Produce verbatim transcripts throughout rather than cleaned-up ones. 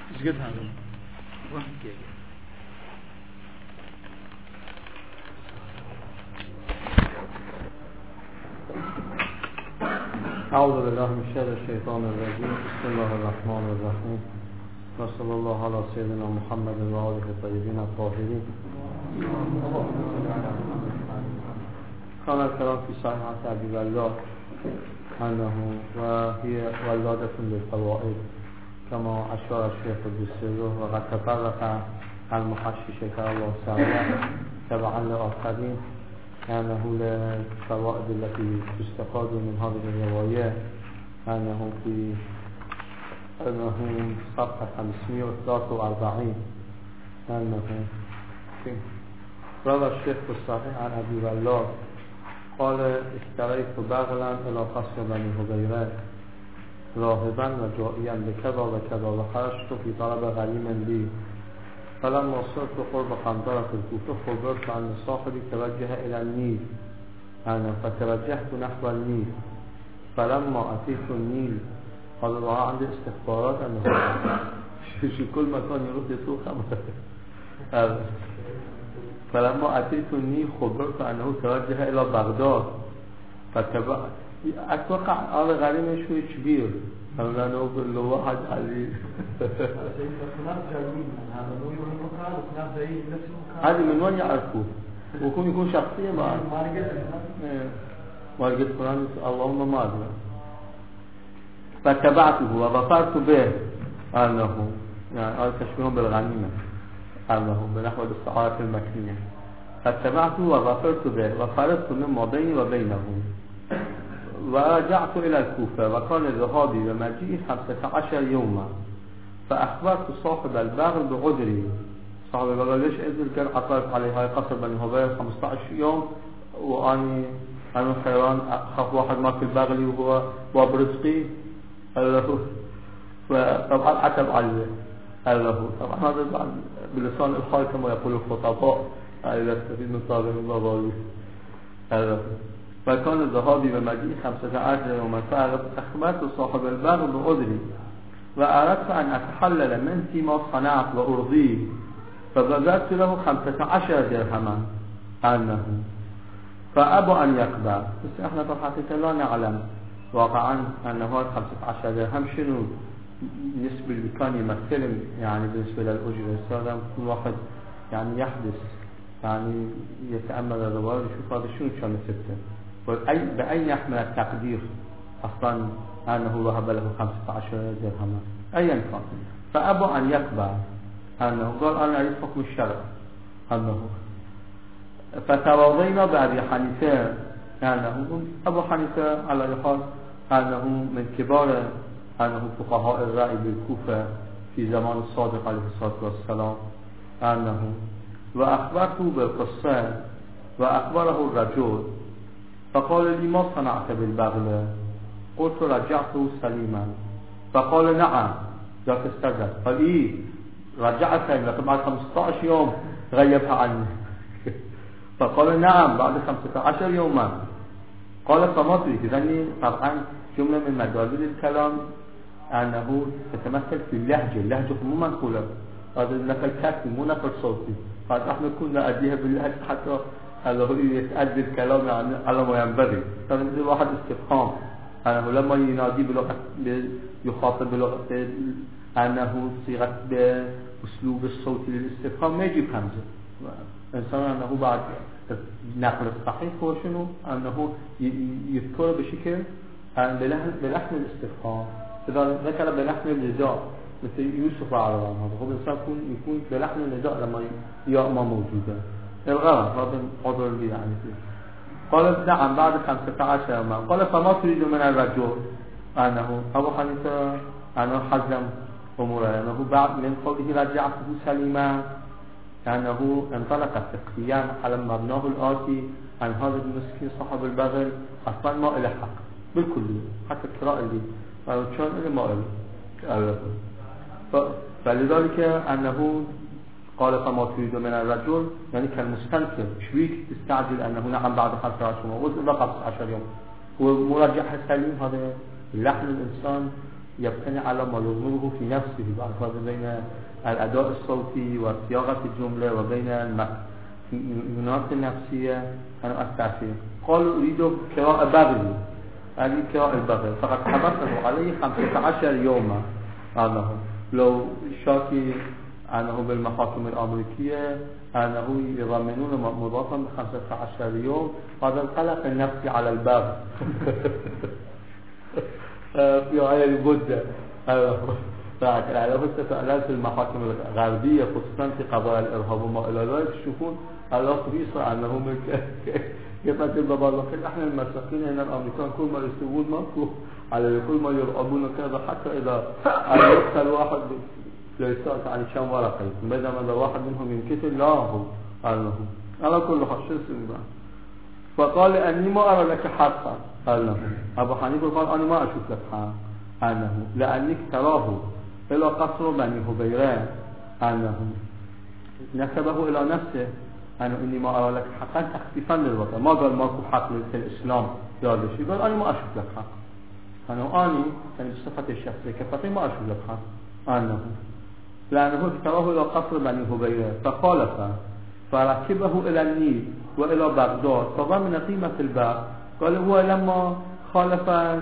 دیگه تمام اعوذ بالله من شر الشیطان الرجیم. بسم الله الرحمن الرحیم و صلی الله علی سیدنا محمد و آله الطیبین الطاهرین. كان الكلام في صحيحة أبي بلال أنه وهي ولادة للفوائد كما أشار الشيخ بالسره، وقد تطرق المحشي شكر الله سعيه تبعا لآخرين أنه للفوائد التي تستفاد من هذه الرواية أنه في أنه صفحة خمسمائة وثلاثة وأربعين أنه روى الشيخ الصحيح عن أبي بلال قال اشتريت بغلا إلى قصر بني هبيرة راهبا وجائيا بكذا وكذا وخرجت في طلب غريم لي فلما صرت قرب قنطرة الكوفة خبرت أن صاحبي توجه إلى النيل أنا فتوجهت نحو النيل فلما أتيت النيل قال الله عندي استخبارات أنه في كل مكان يروح يسوق خمسة. فلما أتيت النيل خبرت أنه توجه إلى بغداد فتبع أتوقع هذا غريم شوي كبير فلا نقول له واحد علي هذه من وين يعرفوه ويكون يكون شخصية مع مارجت قرآن اللهم ما أدري. فتبعته وغفرت به أنه يعني هذا تشبيه بالغنيمة أنه بنحو الاستعارة المكنية. فاتبعته وغفرت به وفرضت مما بيني وبينه ورجعت إلى الكوفة وكان ذهابي ومجيئي خمسة عشر يوما فأخبرت صاحب البغل بعذري. صاحب البغل ليش إذن كان عطلت عليه هاي قصر بني هبيرة خمسة عشر يوم وأني أنا خيران أخاف واحد ما في البغلي وهو وبرزقي الله فطبعا عتب عليه الله طبعا هذا بلسان الحال كما يقول الخطباء إذا استفيد من صاحب البغل الله. فكان ذهابي ومجيء خمسة عشر يوما فأخبرت صاحب البغل بعذري وأردت أن أتحلل من فيما صنعت وأرضيه فبذلت له خمسة عشر درهما عنه فأبى أن يقبل. بس احنا طبعا لا نعلم واقعا أنه هذا خمسة عشر درهم شنو بالنسبة اللي كان يمثل يعني بالنسبة للأجرة. هذا كل واحد يعني يحدث يعني يتأمل الرواية ويشوف هذا شنو كان سبته وأي بأين يحمل التقدير أصلا أنه وهب له خمسة عشر درهما أيا كان. فأبى أن يقبل أنه قال أنا أريد حكم الشرع أنه فتواضينا بأبي حنيفة أنه أبو حنيفة على الحال أنه من كبار أنه فقهاء الرأي بالكوفة في زمان الصادق عليه الصلاة والسلام أنه وأخبرته بالقصة وأخبره الرجل فقال لي ما صنعت بالبغل؟ قلت رجعته سليما. فقال نعم ذاك استرجع. قال إيه رجعت سليما بعد خمسة عشر يوم غيبها عني. فقال نعم بعد خمسة عشر يوما. قال فما تريد؟ إذن طبعا جملة من مدلول الكلام أنه تتمثل في اللهجة. اللهجة مو منقولة هذا نقل كتبي مو نقل صوتي. قد احنا كنا أديها باللهجة حتى الله يتأدي الكلام يعني على ما ينبغي. طبعا مثل واحد استفهام أنه لما ينادي بلغة يخاطب بلغة أنه صيغة بأسلوب الصوت للاستفهام ما يجيب همزة. إنسان أنه بعد نقل الصحيح هو شنو أنه يذكر بشكل بلحن الاستفهام. إذا ذكر بلحن النداء مثل يوسف على هذا هو الإنسان يكون يكون بلحن النداء لما ياء ما موجودة. الغرض هذا حضر لي يعني فيه. قال نعم بعد خمسة عشر يوما. قال فما تريد من الرجل؟ أنه أبو حنيفة أنه حزم أموره أنه بعد من قوله رجعته سليما أنه انطلق فقهيا على مبناه الآتي عن هذا المسكين صاحب البغل أصلا ما إلى حق بالكل حتى القراءة اللي كان إلى ما إلى. فلذلك أنه قال فما تريد من الرجل يعني كالمستنكر شويك تستعجل أنه نعم بعد خمسة عشر يوم وإذا خمسة عشر يوم ومراجعة سليم. هذا لحن الإنسان يبتني على ما يضمره في نفسه بعد بين الأداء الصوتي وصياغة الجملة وبين المناط النفسية أنا أستعفيه. قالوا أريد قراءة بغي، هذه قراءة البغي، فقد حبسه عليه خمسة عشر يوما. أنه لو شاكي أنه بالمحاكم الأمريكية أنه يضمنون مضافا بخمسة عشر يوم، هذا القلق النفسي على البغي في غاية البدة. لو استفعلات المحاكم الغربية خصوصا في قضايا الإرهاب وما إلى ذلك تشوفون الله خبيصة أنهم كيف تبقى بالله احنا المساكين هنا الأمريكان كل ما يسوون ماكو على كل ما يرغبون كذا، حتى إذا يقتل واحد ليسأل عن شام ورقة بدل ما واحد منهم ينقتل لا هو أنه على كل حال شو اسمه. فقال أني ما أرى لك حقا، أنه أبو حنيفة قال أنا ما أشوف لك حق، أنه لأنك تراه إلى قصر بني هبيران، أنه نسبه إلى نفسه أنه إني ما أرى لك حقا تخفيفا للوضع، ما قال ماكو حق في الإسلام يا شيء، قال أنا ما أشوف لك حق، أنه أني يعني بصفة الشخصية كفتي ما أشوف لك حق، أنه لأنه تراه إلى قصر بني هبيران فخالف فركبه إلى النيل وإلى بغداد فضمن قيمة الباب. قال هو لما خالف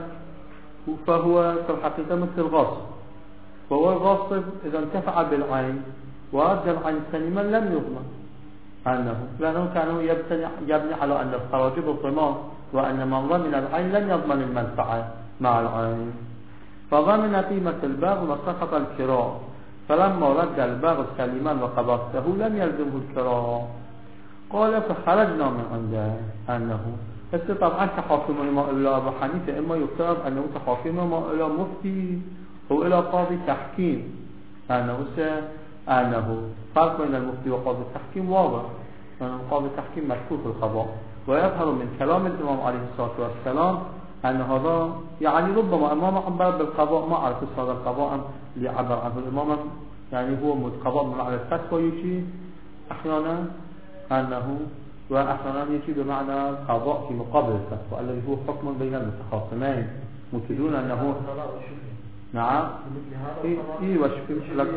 فهو في الحقيقة مثل الغاصب، فهو الغاصب إذا انتفع بالعين ورد العين سليما لم يضمن، أنه لأنه كان يبني, يبني على أن الخراج بالضمان وأن من ضمن العين لم يضمن المنفعة مع العين، فضمن قيمة الباب وسقط الكراء، فلما رد الباب سليما وقبضته لم يلزمه الكراء. قال فخرجنا من عنده أنه بس طبعا تحاكم ما إلى أبو حنيفة إما يفترض أنه تحاكم ما إلى مفتي أو إلى قاضي تحكيم، أنه أنه فرق بين المفتي وقاضي التحكيم واضح، أن قاضي التحكيم مشهور في القضاء، ويظهر من كلام الإمام عليه الصلاة والسلام أن هذا يعني ربما إمام عبر بالقضاء ما عرف هذا القضاء اللي عبر عنه الإمام يعني هو متقضاء من على الفتوى يجي أحيانا أنه وأحيانا يجي بمعنى قضاء في مقابل الفتوى الذي هو حكم بين المتخاصمين مفيدون أنه نعم إيه وشفي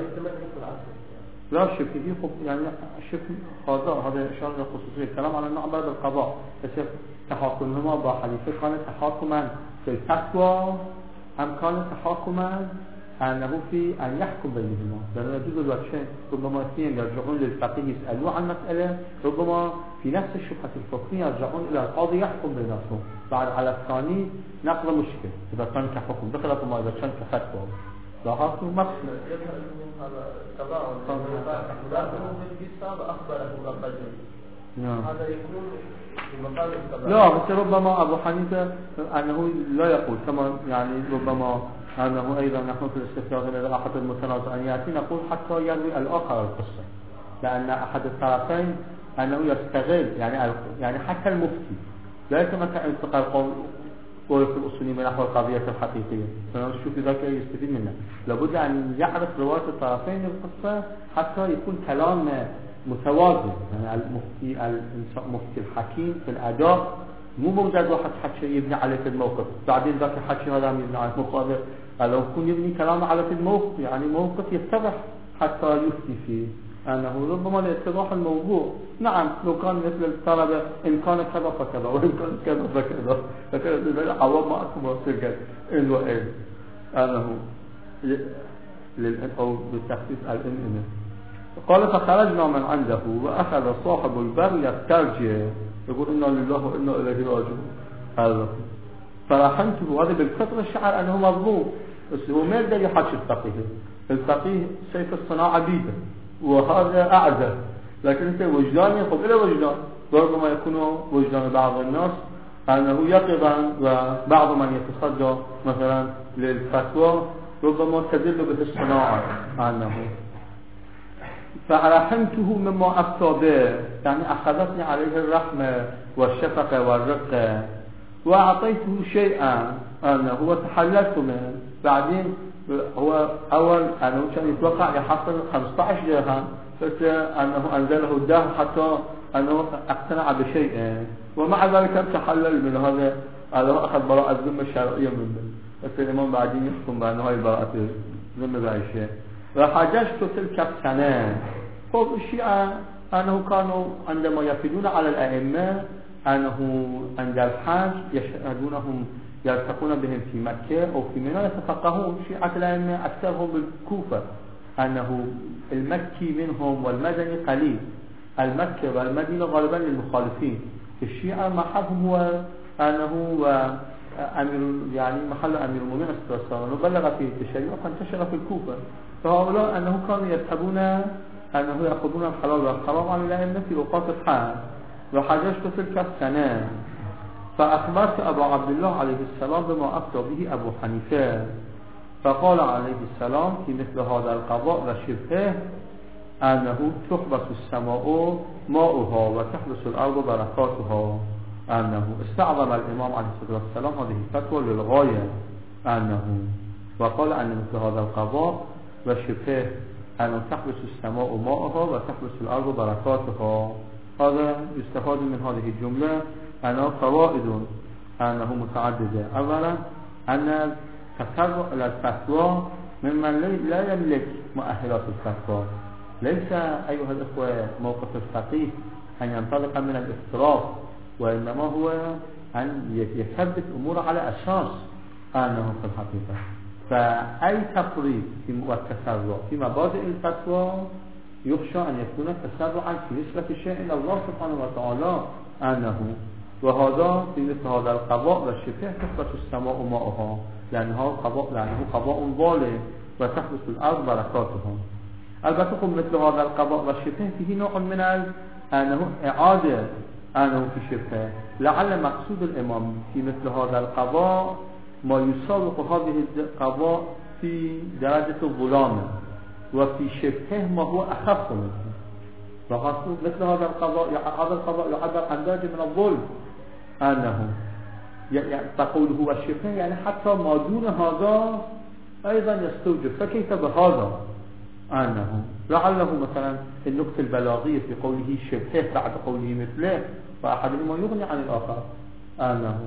لا شفي دي يعني شفي هذا هذا إشارة خصوصية الكلام على أنه عبر بالقضاء، بس تحاكمهما أبو حنيفة كان تحاكما في الفتوى أم كان تحاكما أنه في أن يحكم بينهما، لأنه يجوز الوجهين، ربما اثنين يرجعون للفقيه يسألوه عن مسألة، ربما في نفس الشبهة الفقهية يرجعون إلى القاضي يحكم بينهم، بعد على الثاني نقل مشكلة إذا كان كحكم بخلاف ما إذا كان كفتوى لاحظتوا مقصد هذا يكون لا بس ربما أبو حنيفة أنه لا يقول كما يعني ربما أنه أيضا نحن في الاستفسار إلى أحد المتنازعين يأتي نقول حتى يروي الآخر القصة، لأن أحد الطرفين أنه يستغل يعني يعني حتى المفتي لا يتمكن أن يلتقى القول ورث الأصولي من نحو القضية الحقيقية، فنشوف ذلك يستفيد منه، لابد أن يعرف رواية الطرفين القصة حتى يكون كلام متوازن، يعني المفتي المفتي الحكيم في الأداء مو موجود واحد حكي يبني عليه في الموقف بعدين ذاك الحكي هذا يبني على المقابل، لو يكون يبني كلامه على في الموقف يعني موقف يتضح حتى يفتي فيه أنه ربما لاتضاح الموضوع. نعم لو كان مثل الطلبة إن كان كذا فكذا وإن كان كذا فكذا فكذا بالبالي عوام ما أكو مرسل إن وإن أنه أو بالتخصيص الإن إنه. قال فخرجنا من عنده وأخذ صاحب البر يسترجع يقول إنا لله وإنا إليه راجعون، هذا فرحمته هذا بالفطرة الشعر أنه مظلوم، بس هو ما يقدر يحكي الفقيه، الفقيه سيف الصناعة بيده وهذا أعزل، لكن أنت وجدان يخب إلى وجدان، ربما يكون وجدان بعض الناس أنه يقظا وبعض من يتصدى مثلا للفتوى ربما تدل به الصناعة أنه فرحمته مما أفتى به، يعني أخذتني عليه الرحمة والشفقة والرقة وأعطيته شيئا أنه هو تحللت منه، بعدين هو أول أنه كان يتوقع يحصل خمسة عشر درهم فأنه أنزله الدهر حتى أنه اقتنع بشيء، ومع ذلك تحلل من هذا أنه أخذ براءة الذمة الشرعية منه، مثل امام بعدی يحكم بأنها البراءة ذمة بعيشة. وحججت تلك السنة. خب الشيعة أنه كانوا عندما يفيدون على الأئمة أنه عند الحج يشهدونهم يلتقون بهم في مكة أو في منى يتفقهون. شيعة الأئمة أكثرهم بالكوفة، أنه المكي منهم والمدني قليل. المكة والمدينة غالبا للمخالفين. الشيعة محلهم هو أنه أمير يعني محل أمير المؤمنين صلى الله عليه وسلم وبلغ فيه التشيع فانتشر في الكوفة. فهؤلاء أنه كانوا يذهبون أنه يأخذون الحلال والحرام عن الأئمة في أوقات الحج. وحججت تلك السنة فأخبرت أبا عبد الله عليه السلام بما أفتى به أبو حنيفة، فقال عليه السلام في مثل هذا القضاء وشبهه أنه تحبس السماء ماؤها وتحبس الأرض بركاتها. أنه استعظم الإمام عليه الصلاة والسلام هذه الفتوى للغاية، أنه وقال أن مثل هذا القضاء وشبهه أنه تحبس السماء ماؤها وتحبس الأرض بركاتها. هذا يستفاد من هذه الجملة أنه فوائد أنه متعددة. أولا أن التسرع إلى الفتوى ممن لا يملك مؤهلات الفتوى. ليس أيها الأخوة موقف الفقيه أن ينطلق من الافتراض، وإنما هو أن يثبت أمور على أساس أنه في الحقيقة. فأي تفريط والتسرع في مبادئ الفتوى يخشى أن يكون تسرعا في نسبة الشيء إلى الله سبحانه وتعالى. أنه وهذا في مثل هذا القضاء والشبه تحبس السماء ماؤها، لأنه قضاء لأنه قضاء ظالم وتحبس الأرض بركاتها. البته مثل هذا القضاء والشبه فيه نوع من أنه إعادة أنه في شبه. لعل مقصود الإمام في مثل هذا القضاء ما يسابق هذه القضاء في درجة الظلام، وفي شبهه ما هو أخف منه. فقصود مثل هذا القضاء هذا القضاء يعبر عن درجة من الظلم، أنه يعني تقول هو الشبه يعني حتى ما دون هذا أيضا يستوجب. فكيف بهذا؟ أنه لعله مثلا النكتة البلاغية في قوله شبهه بعد قوله مثله فأحدهما يغني عن الآخر. أنه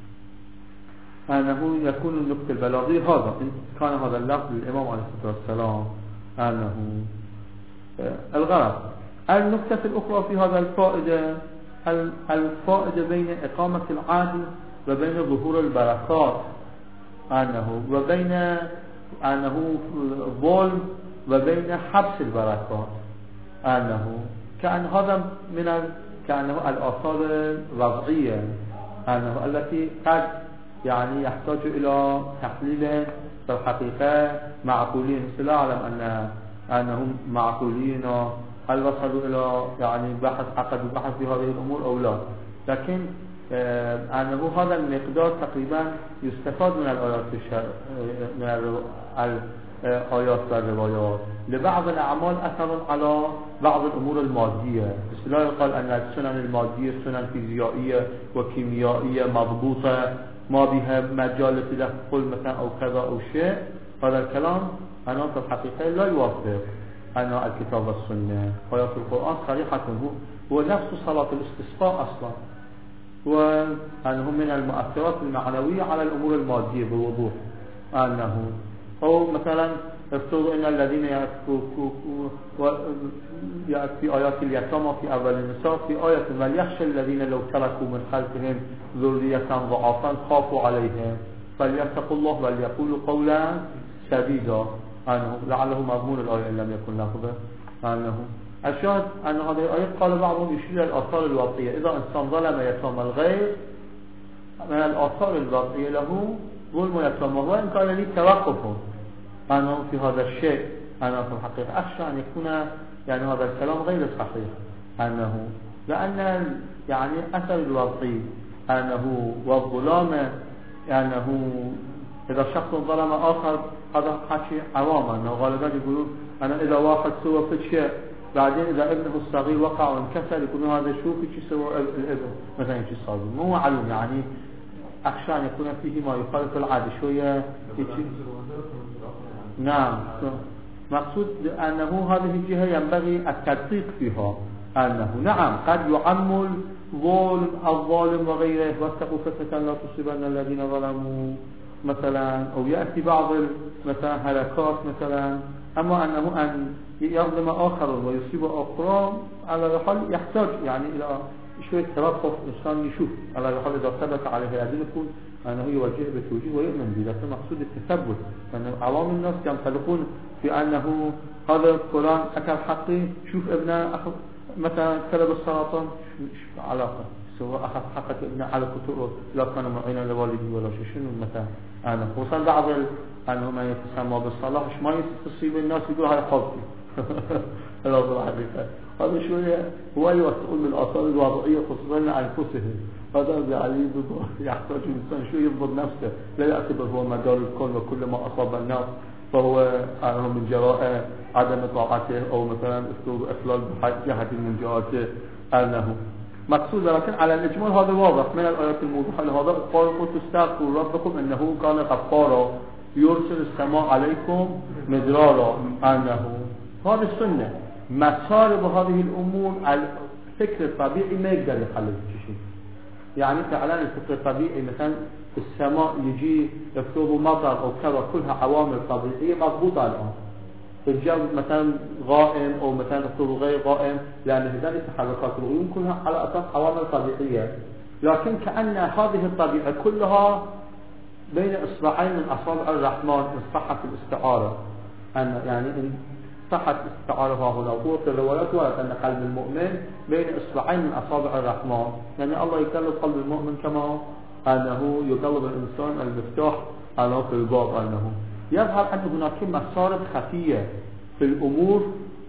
أنه يكون النكتة البلاغية هذا إن كان هذا اللفظ للإمام عليه الصلاة والسلام. أنه الغرض. النكتة الأخرى في هذا الفائدة الفائدة بين إقامة العدل وبين ظهور البركات، أنه وبين أنه ظلم وبين حبس البركات. أنه كأن هذا من كأنه الآثار الوضعية، أنه التي قد يعني يحتاج إلى تحليل في الحقيقة معقولين. لا أعلم أن أنهم معقولين هل وصلوا إلى يعني بحث عقد البحث في هذه الأمور أو لا، لكن آه أنه هذا المقدار تقريبا يستفاد من الآيات الشر... من الآيات والروايات. لبعض الأعمال أثر على بعض الأمور المادية، بس لا يقال أن السنن المادية سنن فيزيائية وكيميائية مضبوطة ما بها مجال تدخل مثلا أو كذا أو شيء. هذا الكلام أنا في الحقيقة لا يوافق أن الكتاب والسنة. آيات القرآن صريحة هو نفس صلاة الاستسقاء أصلا، وأنه من المؤثرات المعنوية على الأمور المادية بوضوح. أنه أو مثلا افترضوا أن الذين يأتي في آيات اليتامى في أول النساء في آية وليخشى الذين لو تركوا من خلفهم ذرية ضعافا خافوا عليهم فليتقوا الله وليقولوا قولا سديدا. أنه لعله مضمون الآية إن لم يكن لفظه. أنه الشاهد أن هذه الآية قال بعضهم يشير الآثار الواقعية. إذا إنسان ظلم يتامى الغير من الآثار الواقعية له ظلم يتامى، وإن كان لي توقف أنه في هذا الشيء أنا في الحقيقة أخشى أن يكون يعني هذا الكلام غير صحيح. أنه لأن يعني أثر الواقعي أنه والظلام أنه إذا شخص ظلم آخر هذا حكي عوام، أنه غالبا يقولون أنا إذا واحد سوى في شيء بعدين إذا ابنه الصغير وقع وانكسر يقولون هذا شو في شيء سوى الابن مثلا شيء صادق. مو معلوم يعني أخشى أن يكون فيه ما يخالف العادة شوية. نعم مقصود أنه هذه الجهة ينبغي التدقيق فيها. أنه نعم قد يعمل ظلم الظالم وغيره واتقوا فتنة لا تصيبن الذين ظلموا مثلا أو يأتي بعض مثلا هلكات مثلا، أما أنه أن يظلم آخر ويصيب آخرى على الحال يحتاج يعني إلى شوية ترقف إنسان يشوف على الحال إذا ثبت عليه هذا يكون أنه يوجه بتوجيه ويؤمن به، لكن مقصود التثبت، لأن عوام الناس ينطلقون بأنه هذا القرآن أكل حقي، شوف ابنه أخذ مثلا كلب السرطان شو علاقة، سواء أخذ حقك ابنه على كتوره لا كان معينا لوالده ولا شيء، شنو مثلا أنا خصوصا بعض أنه ما يتسمى بالصلاح ما يصيب الناس يقول هاي حظي هذا الحقيقة، هذا شوية هو يوصل بالآثار الوضعية خصوصا لأنفسهم، هذا يعني يحتاج الإنسان شوية يضبط نفسه، لا يعتبر هو مدار الكون وكل ما أصاب الناس فهو أنه من جراء عدم طاعته أو مثلا أسلوب إخلال جهة من جهاته أنه مقصود، لكن على الإجمال هذا واضح من الآيات الموضوحة لهذا قال تستغفروا ربكم إنه كان غفارا يرسل السماء عليكم مدرارا، أنه هذه السنة مسار بهذه الأمور. الفكر الطبيعي ما يقدر يحلل شيء، يعني فعلا الفكر الطبيعي مثلا السماء يجي يفرض مطر أو كذا كلها عوامل طبيعية مضبوطة الآن، الجو مثلا غائم أو مثلا يفرض غير غائم، لأن هذه التحركات الغيوم كلها على أساس عوامل طبيعية، لكن كأن هذه الطبيعة كلها بين إصبعين من أصابع الرحمن إن صحت الاستعارة، أن يعني إن صحت الاستعارة هنا وقوة الروايات ورد أن قلب المؤمن بين إصبعين من أصابع الرحمن، يعني الله يقلب قلب المؤمن كما أنه يقلب الإنسان المفتاح على في الباب، أنه يظهر أن هناك مسارب خفية في الأمور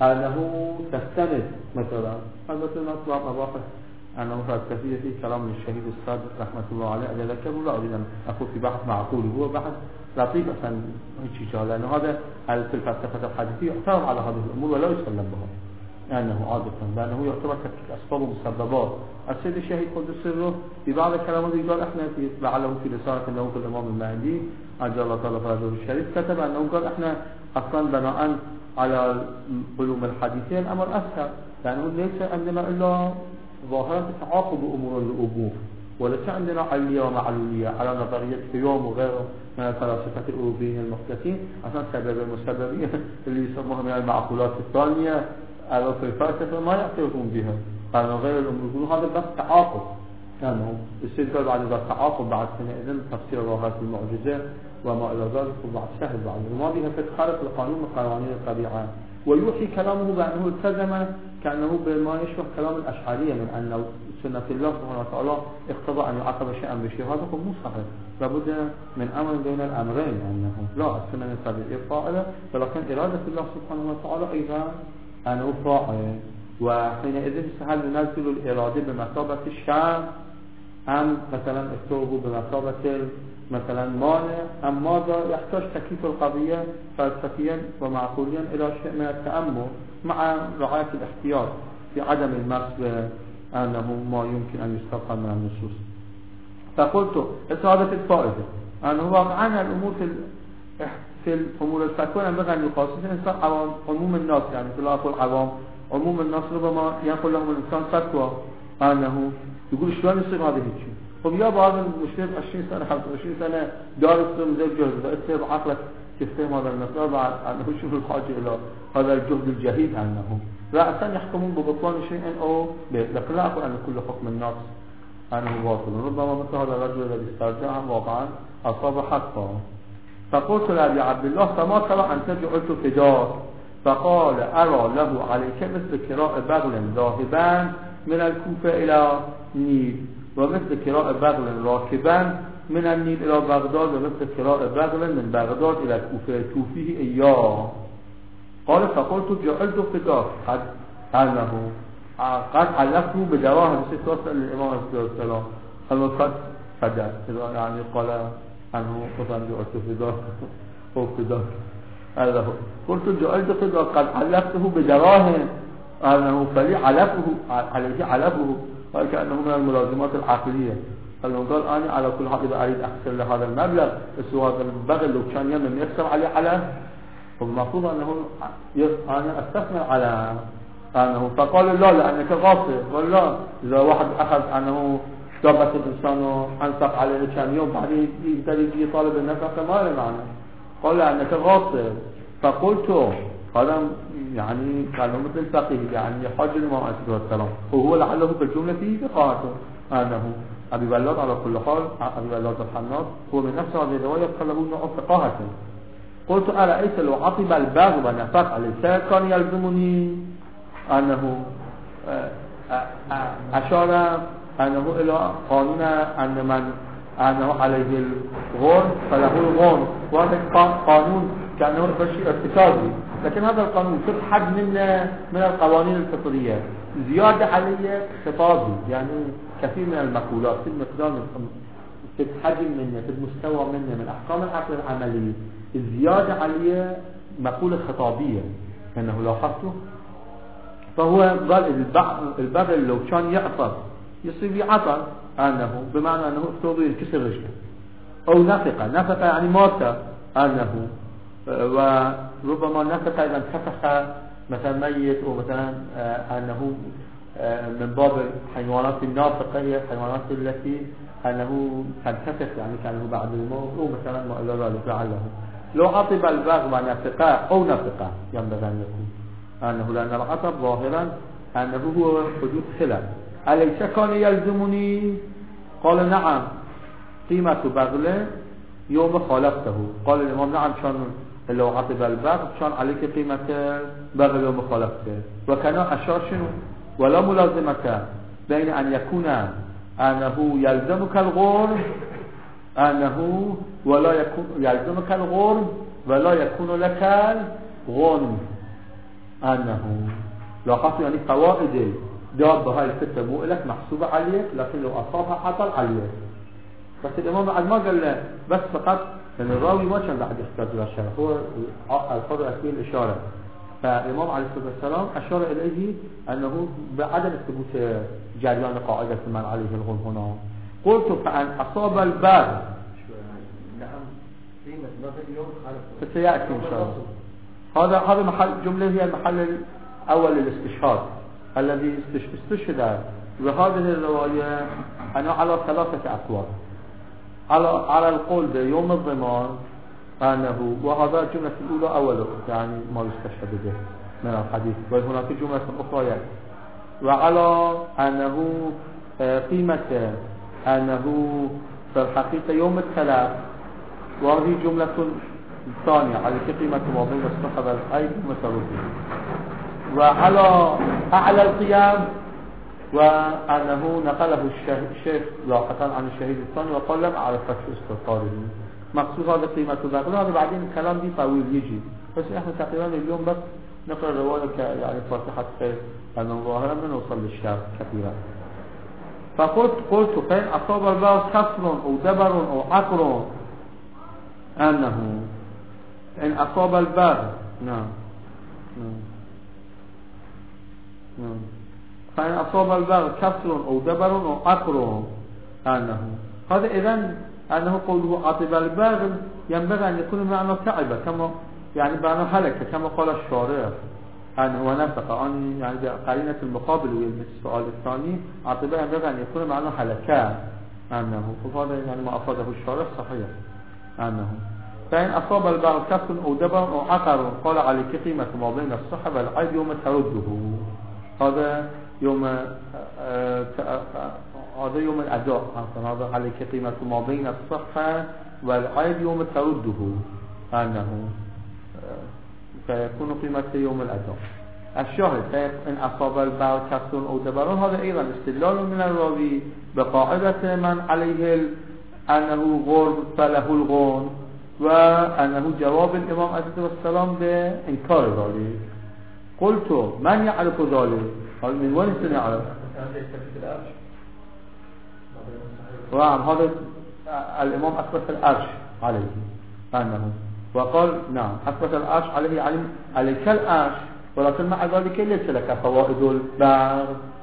أنه تستند مثلا، هذا نطلع مباحث أنه فلسفية في كلام الشهيد الصادق رحمة الله عليه أجل ذكره، لا أريد أن أقول في بحث معقول، هو بحث لطيف أصلا هيك شيء، لأنه هذا في الفلسفة الحديثية يعترض على هذه الأمور ولا يسلم بها، لأنه عادة لأنه يعتبر تفكيك أسباب ومسببات. السيد الشهيد قدس سره في بعض الكلامات قال إحنا في لعله في رسالة له في الإمام المهدي عجل الله تعالى فرجه الشريف كتب أنه قال إحنا أصلا بناء على علوم الحديثية الأمر أسهل، لأنه ليس عندنا إلا ظاهرة تعاقب أمور الأمور، وليس عندنا علية ومعلولية على نظرية فيوم وغيره من الفلاسفة الأوروبيين المحدثين، أصلا سبب المسببية اللي يسموها من المعقولات الثانية على في الفلسفة ما يعترفون بها، لأنه غير الأمور يقولون هذا بس تعاقب، يعني استدلال بعد ذلك تعاقب بعد حينئذ تفسير ظاهرة المعجزة وما إلى ذلك وبعد سهل بعد وما بها تتخالف القانون من قوانين الطبيعة، ويوحي كلامه بأنه التزم كأنه بما يشبه كلام الأشعرية من أن سنة الله سبحانه وتعالى اقتضى أن يعاقب شيئا بشيء، هذا هو مو صحيح، لابد من أمر بين الأمرين، أنه لا السنة الطبيعية فاعلة ولكن إرادة الله سبحانه وتعالى أيضا أنه فاعل، وحينئذ هل ننزل الإرادة بمثابة الشام أم مثلا اكتوبه بمثابة مثلا مانع، أم ماذا يحتاج تكييف القضية فلسفيا ومعقوليا إلى شيء من التأمل مع رعاية الاحتياط في عدم المس أنه ما يمكن أن يستقى من النصوص. فقلت إصابة الفائدة أنه واقعا الأمور في في الأمور الفكوة ينبغي أن يقاس الإنسان عموم الناس، يعني في الأخوة العوام عموم الناس ربما ينقل لهم الإنسان فتوى أنه يقول شلون يصير هذا الشيء، طب يا بعض المشكلة عشرين سنة خمسة وعشرين سنة دارس زي الجهد اتسيب عقلك تفهم هذا المسألة بعد أنه شوف الحاجة إلى هذا الجهد الجهيد أنه رأسا يحكمون ببطلان شيء أو بيت، لكن لا أقول أن كل حكم الناس أنه باطل، ربما مثل هذا الرجل الذي استرجع واقعا أصاب حقا. فقلت لأبي عبد الله فما ترى أن تجعلت فداك؟ فقال أرى له عليك مثل كراء بغل ذاهبا من الكوفة إلى نيل، ومثل كراء بغل راكبا من النيل إلى بغداد، ومثل كراء بغل من بغداد إلى الكوفة توفيه إياه. قال فقلت جعلت فداك قد أنه قد علقته بدواهم ستوصل للإمام عليه السلام قال قد فداك، يعني قال أنه قطعا جعلت فداك أو فداك هذا هو. قلت جعلت فداك قد علقته بدواهم أنه فلي علفه عليه علفه، قال كأنه من الملازمات العقلية، قال قال أنا على كل حال إذا أريد أحسن لهذا المبلغ السواد البغل لو كان يمن يكسر عليه علف، فالمفروض أنه أنا أستثمر على أنه، فقال لا لأنك غاصب، قال لا إذا واحد أخذ أنه دابت الإنسان أنفق عليه كم يوم بعدين يقدر يجي طالب النفقة ما له معنى. قال أنك غاصب. فقلت هذا يعني كلام مثل فقيه يعني حاج الإمام عليه السلام وهو لعله بالجملة فيه بقاعته أنه أبي بلاد على كل حال أبي بلاد الحناط هو من نفس هذه الرواية قلبه نوع فقاهة. قلت أرأيت لو عطب الباغ ونفق عليه كان يلزمني أنه أشار أنه إلى قانون أن من أنه عليه الغرم فله الغرم وهذا قانون كأنه شيء ارتكازي لكن هذا القانون في حد من من القوانين الفطرية زيادة عليه خطابي يعني كثير من المقولات في المقدار في الحجم منه في المستوى منه من أحكام العقل العملي الزيادة عليه مقولة خطابية أنه لاحظته فهو قال البغل لو كان يعطر يصير يعطر أنه بمعنى أنه افترض ينكسر رجله أو نفقة نفقة يعني موتى أنه وربما نفقة إذا انتفخ مثلا ميت أو مثلا أنه من باب الحيوانات النافقة هي الحيوانات التي أنه تنتفخ يعني كأنه بعد الموت أو مثلا ما إلى ذلك لعله لو عطب البغل ونفقة أو نفقة ينبغي أن يكون أنه لأن العطب ظاهرا أنه هو حدود خلاف أليس كان يلزمني؟ قال نعم قيمة بغله يوم خالفته. قال الإمام نعم كان لو عطب البغل كان عليك قيمة بغل يوم خالفته. وكان أشار شنو ولا ملازمة بين أن يكون أنه يلزمك الغرم أنه ولا يكون يلزمك الغرم ولا يكون لك الغنم أنه لاحظت يعني فوائد دابة هاي الفتة مو لك محسوبة عليك لكن لو أصابها عطل عليك. بس الإمام بعد ما قال له بس فقط يعني الراوي ما كان بعد يحتاج إلى الشرح هو الفضل أكمل الإشارة. فالإمام عليه الصلاة والسلام أشار إليه أنه بعدم ثبوت جريان قاعدة من عليه الغنم هنا. قلت فأن أصاب البغل نعم قيمة نظر اليوم خالف فسيأتي إن شاء الله. هذا هذا محل جملة هي المحل الأول للاستشهاد الذي استشهد بهذه الرواية أنه على ثلاثة أقوال على على القول بيوم الضمان أنه وهذا الجملة الأولى أول يعني ما يستشهد به من الحديث وهناك جملة أخرى يعني وعلى أنه قيمة أنه في الحقيقة يوم الثلاث وهذه جملة ثانية على قيمة ما بين الصحابة الأيد ومساروفه وعلى أعلى القيام وأنه نقله الشيخ لاحقا عن الشهيد الثاني وقال لم أعرف استطاره مقصود هذا قيمة بغل هذا بعدين الكلام دي طويل يجي بس احنا تقريبا اليوم بس نقرأ الرواية يعني فاتحة خير أنه ظاهرا من وصل للشعب كثيرا. فقلت قلت فإن أصاب البغل كسر أو دبر أو عقر أنه إن أصاب البغل نعم نعم فإن أصاب البغل كسر أو دبر أو عقر أنه هذا إذن أنه قوله عطب البغل ينبغي أن يكون معنى تعبة كما يعني معنى هلكة كما قال الشارع أنه ونفق أن يعني قرينة المقابل والمثل السؤال الثاني عطب ينبغي أن يكون معنى هلكة أنه فهذا يعني ما أفاده الشارع صحيح أنه فإن أصاب البغل كسر أو دبر أو عقر قال عليك قيمة ما بين الصحة والعيب يوم ترده. هذا يوم هذا يوم الأداء هذا عليك قيمة ما بين الصحة والعيب يوم ترده أنه فيكون قيمة يوم الأداء. الشاهد فإن أصاب البغل كسر أو دبر هذا أيضا استدلال من الراوي بقاعدة من عليه أنه غرب فله الغنم وأنه جواب الإمام عليه الصلاة والسلام بإنكار ذلك. قلت من يعرف ذلك؟ قال من وين سنعرف؟ نعم هذا الإمام أثبت الأرش عليه أنه وقال نعم أثبت الأرش عليه علم عليك الأرش ولكن مع ذلك ليس لك فوائد البغل.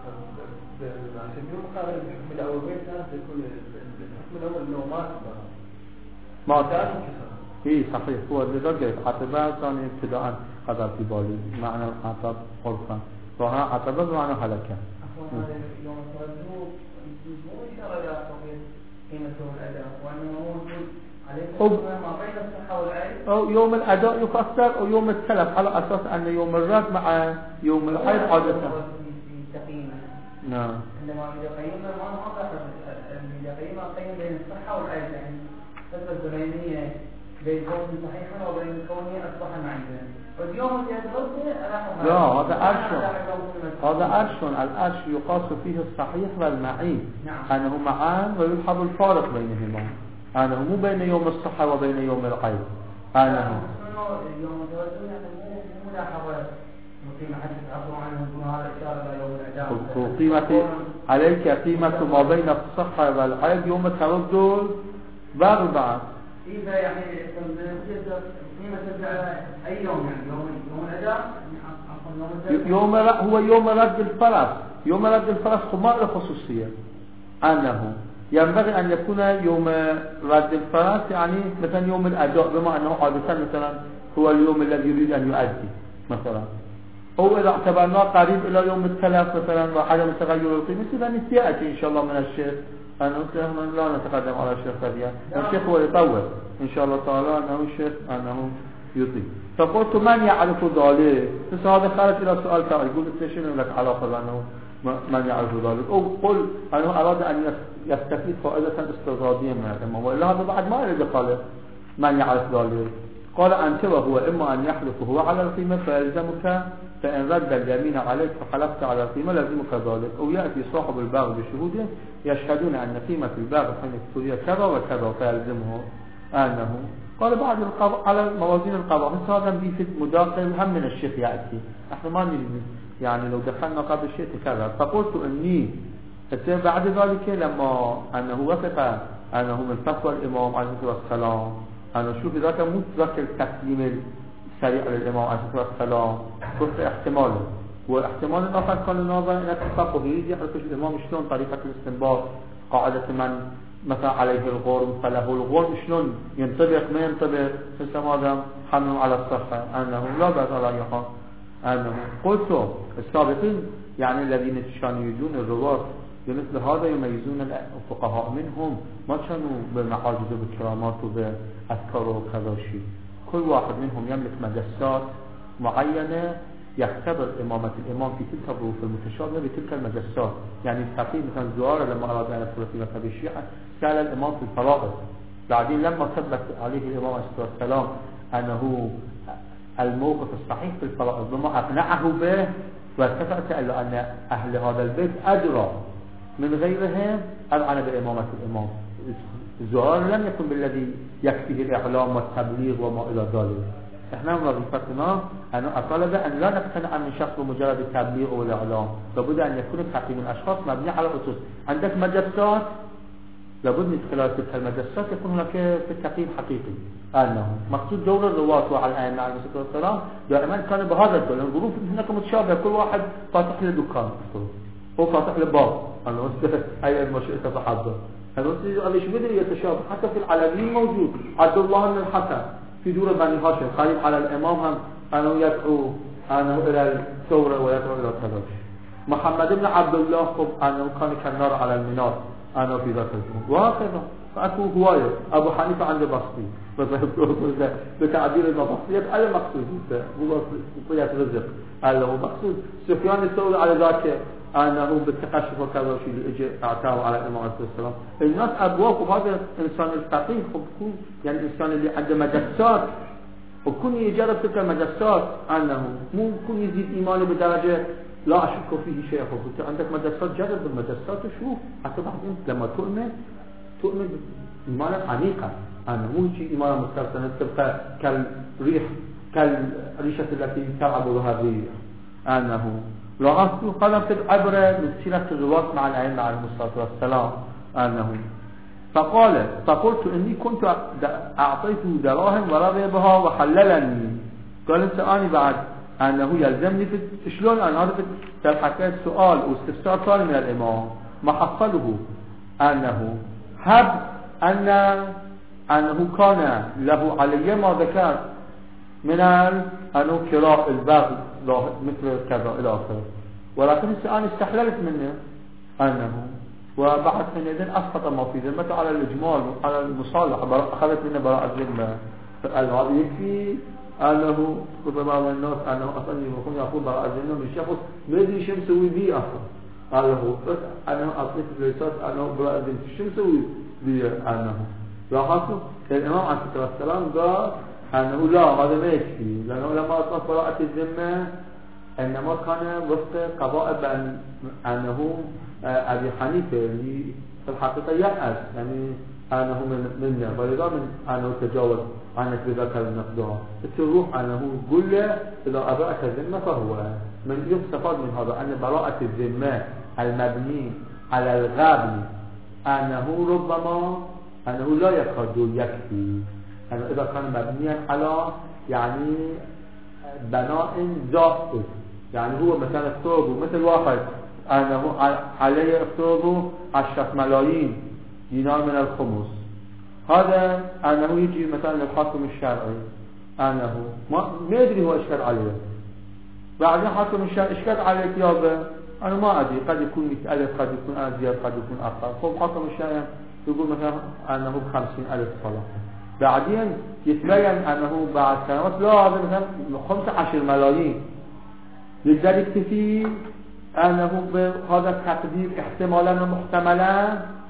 ما كان اي صحيح هو لذلك عطبه كان ابتداء قدر في بالي معنى العطب عرفا وها عطبه بمعنى هلكه مو إشارة إلى توقيت قيمته الأداء وأنه موجود عليه ما بين الصحة والعيب أو يوم الأداء يفسر أو يوم التلف على أساس أن يوم الرد مع يوم العيب عادة. نعم. عندما إذا قيمنا ما نقطع إذا قيمنا قيم بين الصحة والعيب يعني الفترة الزمنية بين كون صحيحا وبين كونه أصبح معيبا. واليوم الذي لا هذا أرش هذا أرش الأرش يقاس فيه الصحيح والمعيب. نعم. أنه معان ويلحظ الفارق بينهما. أنه مو بين يوم الصحة وبين يوم العيب. أنه يوم التوازن يعني مو ملاحظة قيمة حتى تعبروا عنه يكون هذا إشارة إلى يوم الأداء. قيمة عليك قيمة ما بين الصحة والعيب يوم التردد بعد بعد. إذا يعني قيمة ترجع أي يوم يعني يوم يوم الأداء يوم هو يوم رد الفرس. يوم رد الفرس خمار خصوصية أنه ينبغي أن يكون يوم رد الفرس يعني مثلا يوم الأداء بما أنه عادة مثلا هو اليوم الذي يريد أن يؤدي مثلا أو إذا اعتبرناه قريب إلى يوم التلف مثلا وعدم تغير القيمة إذا نسيأتي إن شاء الله من الشيخ أنه لا نتقدم على الشيخ فديا الشيخ هو يطول إن شاء الله تعالى أنه الشيخ أنه يطيب. فقلت من يعرف ذلك؟ بس هذا خارج إلى سؤال تعالى يقول استشير لك علاقة بأنه من يعرف ذلك أو قل أنه أراد أن يستفيد فائدة استراتيجية من الإمام وإلا هذا بعد ما يريد قال من يعرف ذلك. قال أنت وهو إما أن يحلف هو على القيمة فيلزمك فإن رد اليمين عليك فحلفت على القيمة لازمك ذلك أو يأتي صاحب الباغ بشهوده يشهدون أن قيمة الباغ حين اشتري كذا وكذا فيلزمه أنه قال بعد القضاء على موازين القضاء هذا في مداخل هم من الشيخ يأتي احنا ما نريد يعني لو دخلنا قبل الشيخ كذا. فقلت إني بعد ذلك لما أنه وثق أنه من فتوى الإمام عليه الصلاة والسلام أنا شوف ذاك مو ذاك التسليم السريع للإمام عليه الصلاة والسلام قلت احتماله واحتمال الآخر كان النظر إن اتفاقه يريد يعرف الإمام شلون طريقة الاستنباط قاعدة من مثلا عليه الغرم فله الغرم شلون ينطبق ما ينطبق فسم هذا حمل على الصحة أنه لا بأس على يحال أنه قلت السابقين يعني الذين يشانيدون الرواة بمثل هذا يميزون الفقهاء منهم ما كانوا بالمعاجز وبالكرامات وبأذكار وكذا شيء. كل واحد منهم يملك مجسات معينة يختبر إمامة الإمام في تلك الظروف المتشابهة بتلك المجسات. يعني الفقيه مثلا زوار لما أراد أن يدخل في مذهب الشيعة سأل الإمام في الفرائض بعدين لما ثبت عليه الإمام عليه الصلاة والسلام أنه الموقف الصحيح في الفرائض بما أقنعه به واتفقت أن أهل هذا البيت أدرى من غيرهم أذعن بإمامة الإمام. الزوار لم يكن بالذي يكفيه الإعلام والتبليغ وما إلى ذلك. إحنا وظيفتنا أن أطالب أن لا نقتنع من شخص بمجرد التبليغ والإعلام لابد أن يكون تحكيم الأشخاص مبني على أسس. عندك مجسات لابد من خلال تلك المجسات يكون هناك في التقييم حقيقي أنه مقصود دور الرواة وعلى الأئمة عليه الصلاة والسلام دائما كان بهذا الدور. الظروف هناك متشابهة كل واحد فاتح له دكان هو فاتح له باب أنا أي المشيئة تحضر هذا شو بدري يتشابه حتى في العلويين موجود عبد الله بن الحسن في دور بني هاشم خليل على الإمام هم أنه يدعو أنه إلى الثورة ويدعو إلى التلاش. محمد بن عبد الله خب أنه كان كالنار على المنار أنا في ذات الزمن وهكذا. فأكو هواية أبو حنيفة عنده بسطي بتعبير المبسطية على مقصود هو بسطية رزق قال له مقصود. سفيان الثوري على ذاك أنه بالتقشف وكذا شيء اللي اجى اعتاه على الإمام عليه الصلاة والسلام. الناس أبواب وهذا إنسان الفقيه خب يعني الإنسان اللي عنده مجسات وكون يجرب تلك المجسات أنه مو كون يزيد إيمانه بدرجة لا أشك فيه شيء. أنت عندك مجسات جرب المجسات وشوف حتى بعدين لما تؤمن تؤمن إيمانا عميقا أنه مو شيء إيمانا مسترسل تبقى كالريح كالريشة التي تلعب بها الريح أنه لا أصل قلمت العبرة لسيرة الرواة مع الأئمة عليه الصلاة والسلام أنه فقال فقلت إني كنت أعطيته دراهم ورضي بها وحللني. قال أنت أنا بعد أنه يلزمني في شلون أنا هذا تلحقت سؤال واستفسار ثاني من الإمام ما حصله أنه هب أن أنه كان له علي ما ذكر من أنه كراء البغي مثل كذا إلى آخره ولكن أنا استحللت منه أنه وبعد حينئذ أسقط ما في ذمته على الإجمال على المصالحة، أخذت منه براءة ذمة. فقال هذا يكفي أنه كتب بعض الناس أنه أصلا يكون يقول براءة ذمة من شخص ما يدري شو مسوي به أصلا. قال له بس أنه أصلي في الرسالة أنه براءة ذمة شو مسوي به أنه لاحظوا الإمام عليه الصلاة والسلام قال أنه لا هذا ما يكفي، لأنه لما أطلق براءة الذمة إنما كان وفق قضاء بأن أنه أبي حنيفة اللي في الحقيقة يأس يعني أنه من منه، ولذا من أنه تجاوز عنك بذكر المقدار. الروح أنه يقول له إذا أبرأت الذمة فهو من يستفاد من هذا أن براءة الذمة المبني على الغبن أنه ربما أنه لا يكاد يكفي، أنه إذا كان مبنيا على يعني بناء ذاتي، يعني هو مثلا افترضوا مثل واحد أنه عليه افترضوا عشرة ملايين دينار من الخمس، هذا أنه يجي مثلا للحاكم الشرعي أنه ما يدري هو إشكال عليه، بعدين حاكم الشرعي إشكال عليك يابا أنا ما أدري، قد يكون مئة ألف قد يكون أزيد قد يكون أقل، فهو حاكم الشرعي يقول مثلا أنه بخمسين ألف صلاة، بعدين يتبين أنه بعد سنوات لا هذا مثلا خمسة عشر ملايين، لذلك تفي أنه بهذا التقدير احتمالا ومحتملا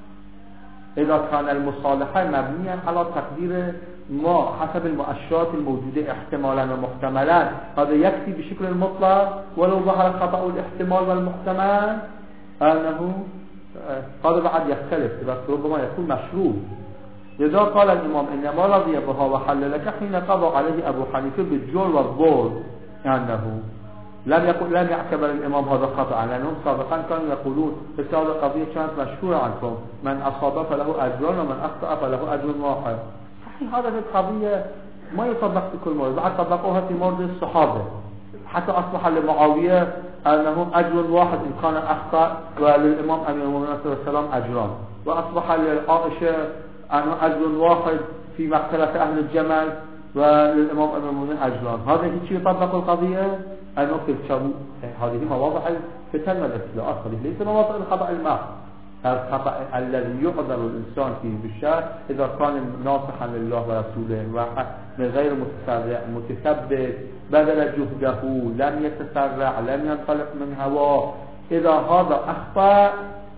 إذا كان المصالحة مبنية على تقدير ما حسب المؤشرات الموجودة احتمالا ومحتملا، هذا يكفي بشكل المطلق ولو ظهر خطأ الاحتمال والمحتمل أنه هذا بعد يختلف، إذا ربما يكون مشروع. لذا قال الإمام إنما رضي بها وحللك حين قضى عليه أبو حنيفة بالجور والظلم، أنه لم يقول لم يعتبر الإمام هذا خطأ، لأنهم سابقا كانوا يقولون في هذه القضية كانت مشهورة عنكم من أصاب فله أجران ومن أخطأ فله أجر واحد. صحيح هذه القضية ما يطبق في كل مرة، بعد طبقوها في مورد الصحابة حتى أصبح لمعاوية أنه أجر واحد إن كان أخطأ، وللإمام أمير المؤمنين صلى الله عليه وسلم أجران، وأصبح لعائشة أنه أجر واحد في مقتلة أهل الجمل وللإمام أمير المؤمنين أجران. هذا هيك يطبق القضية أنه في الشام هذه مواضع الفتن والابتلاءات، هذه ليس مواضع الخطأ المحض، الخطأ الذي يقدر الإنسان فيه بالشر إذا كان ناصحا لله ورسوله ومن غير متسرع متثبت بذل جهده لم يتسرع لم ينطلق من هواه، إذا هذا أخطأ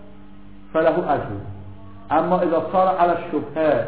فله أجر. أما إذا صار على الشبهة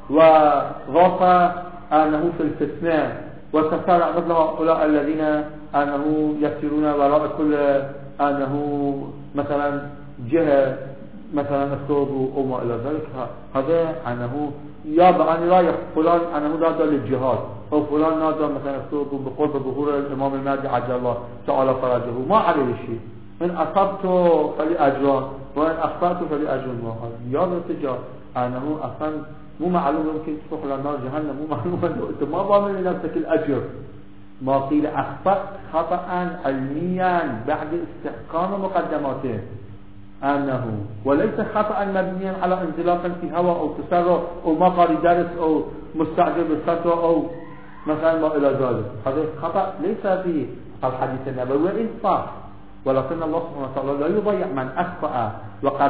وغاف أنه في الفتنة وتسارع مثل هؤلاء الذين أنه يسيرون وراء كل أنه مثلا جهة مثلا افترضوا أو ما إلى ذلك، هذا أنه يابا أن لا فلان أنه نادى للجهاد أو فلان نادى مثلا افترضوا بقرب ظهور الإمام المهدي عجل الله تعالى فرجه، ما عليه شيء، إن أصبته فلأجران وإن أخطأته فلأجر واحد. يابا تجاه أنه أصلا مو معلوم يمكن تروح للنار جهنم، مو معلوم أنت ما ضامن لنفسك الأجر. ما قيل أخطأ خطأ علميا بعد استحقام مقدماته أنه وليس خطأ مبنيا على انزلاق في هوى أو تسرع أو ما قال درس أو مستعجل بالفتوى أو مثلا ما إلى ذلك، هذا خطأ ليس في الحديث النبوي وإن صح، ولكن الله سبحانه وتعالى لا يضيع من أخطأ وقد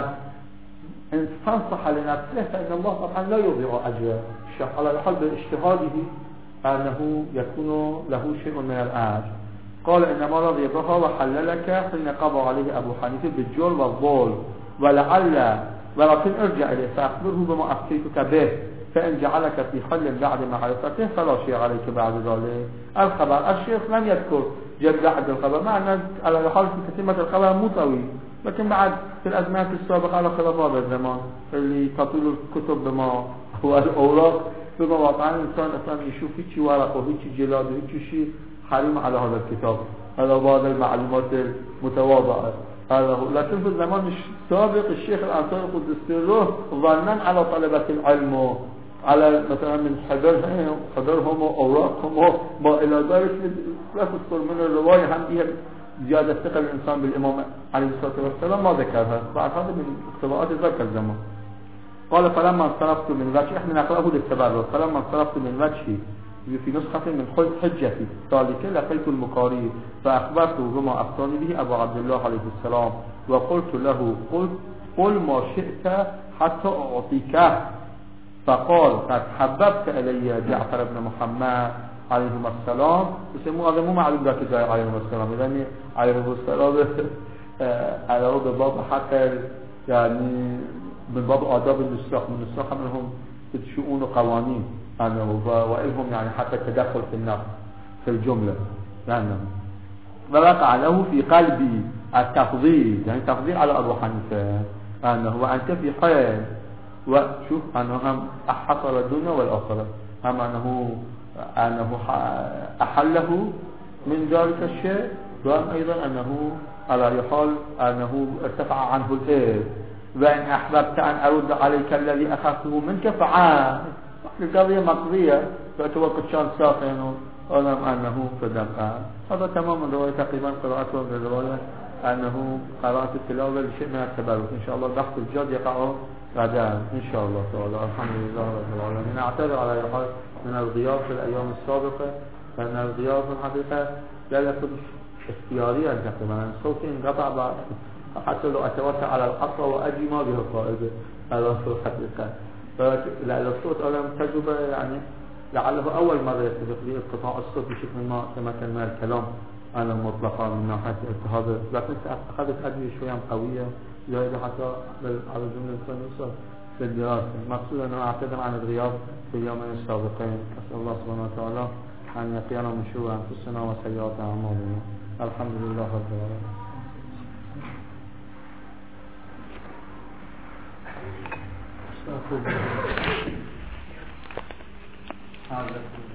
انصح لنفسه، فإن الله طبعا لا يضيع أجر الشيخ على الحال باجتهاده أنه يكون له شيء من الأجر. قال إنما رضي بها وحللك حين قضى عليه أبو حنيفة بالجور والظلم، ولعل ولكن ارجع إليه فأخبره بما أفتيتك به، فإن جعلك في حل بعد معرفته فلا شيء عليك بعد ذلك. الخبر الشيخ لم يذكر جد أحد الخبر، معنى على الحال في تتمة الخبر مو طويل، لكن بعد في الأزمات السابقة على خلاف هذا الزمان اللي تطول الكتب بما هو الأوراق بما واقعا الإنسان أصلا يشوف هيك ورق وهيك جلاد وهيك شيء حريم على هذا الكتاب، هذا بعض المعلومات المتواضعة هذا هو. لكن في الزمان السابق الشيخ الأنصاري قدس سره ظنا على طلبة العلم على مثلا من حضرهم حضرهم وأوراقهم ما إلى ذلك، لا تذكر من الرواية هم فيها زيادة ثقة الإنسان بالإمام عليه الصلاة والسلام ما ذكرها، بعد هذا من اختباءات ذاك الزمان. قال فلما انصرفت من وجهي، احنا نقرأه للتبرر، فلما انصرفت من وجهي في نسخة من حجتي ذلك لقيت المقاري فأخبرته بما أفتاني به أبو عبد الله عليه السلام، وقلت له قلت قل ما شئت حتى أعطيكه فقال قد حببت إلي جعفر بن محمد عليهم السلام. بس مو هذا مو معلوم ذاك جاي عليهم السلام، يعني عليهم السلام علاوه به باب حق يعني من باب آداب النساخ، من النساخ منهم شؤون وقوانين يعني وإلهم يعني حتى التدخل في النقد في الجملة يعني. ووقع له في قلبي التفضيل، يعني تفضيل على أبو حنيفة أنه وأنت في خير، وشوف أنه هم حصل الدنيا والآخرة، هم أنه أنه أحله من ذلك الشيء، وأن أيضا أنه على حال أنه ارتفع عنه الإيه. وإن أحببت أن أرد عليك الذي أخذته منك فعال، القضية مقضية فتوقت شان ساخن أعلم أنه صدق. هذا تمام الرواية تقريبا قراءته من الرواية أنه قراءة التلاوة لشيء من التبرك. إن شاء الله بحث الجاد يقع غدا إن شاء الله تعالى. الحمد لله رب العالمين. أعتذر على حال من الغياب في الأيام السابقة، لأن الغياب في الحقيقة لا يكون اختياريا تقريبا، صوتي انقطع بعد حتى لو أتوسع على القطع وأجي ما بها فائدة على في الحقيقة. فلأن الصوت أولا تجربة يعني لعله أول مرة يتفق لي انقطاع الصوت بشكل ما كما كان من الكلام أنا مطلقا من ناحية التهاب، لكن أخذت أدوية شوية قوية زائدة حتى على جملة الفنوسة في الدراسة. مقصود أنه أعتذر عن الغياب في اليومين السابقين. أسأل الله سبحانه وتعالى أن يقينا من شرور أنفسنا وسيئات أعمالنا. الحمد لله رب العالمين.